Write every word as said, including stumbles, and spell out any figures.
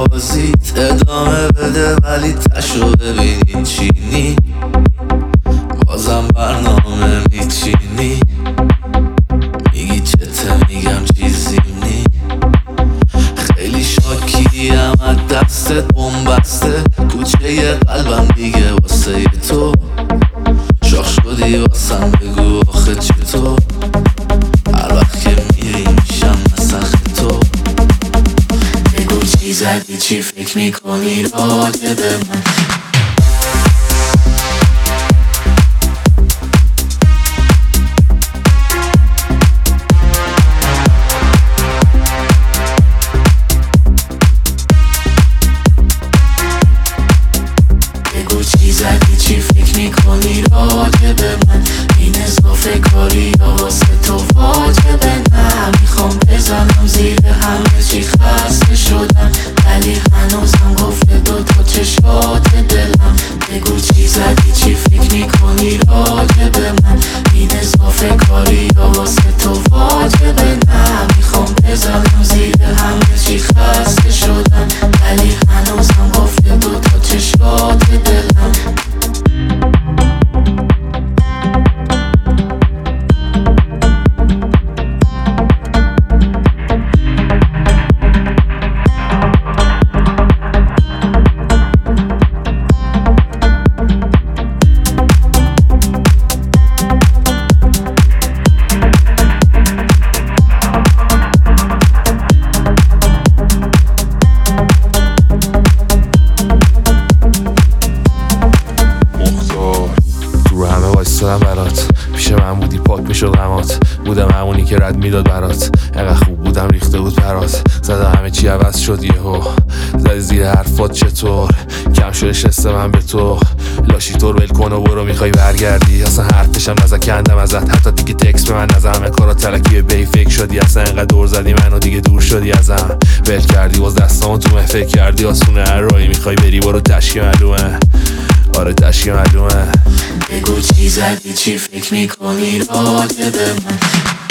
بازیت ادامه بده ولی تشو ببینی چینی، بازم برنامه میچینی، میگی چته میگم چیزی نی، خیلی شاکیم از دستت بومبسته، کوچه قلبم دیگه واسه تو شاخ شدی، واسم بگو آخه چطور، هر وقت که میری میشم نسخ تو. بگو چی زدی، چی فکر میکنی راجع به من؟ چی زدی، چی فکر میکنی راجع به من؟ این اضافه کاری یا واسه تو واجبه؟ نه میخوام بزنم زیر همه چی، خسته شدم ولی هنوزم گفته دو تا چشات دلم. بگو چی زدی، چی فکر میکنی راجع به من؟ این اضافه کاری یا واسه تو واجبه؟ نه میخوام بزنم زیر همه چی، خسته شدم ولی هنوزم گفته دو تا چشات دلم. دادم برات، پیش من بودی پاک میشد غمات، بودم همونی که رد میداد برات، انقدر خوب بودم ریخته بود پرات، زدم همه چی عوض شد یهو، زدی زیر حرفات چطور، کم شده شست من به تو، لاشی طور ول کن و برو میخوای برگردی، اصلا حرفشم نزد کندم ازت، حتی دیگه تکس به من نزد، همه کارا تلکی بی فکر شدی، اصلا انقدر دور زدی منو دیگه دور شدی ازم، ول کردی باز دستامو تو مه فکر کردی آسونه، هر راهی میخوای بری برو تشکی معلومه، آره تشکی معلومه. بگو چی زدی، چی فکر میکنی راجع به من؟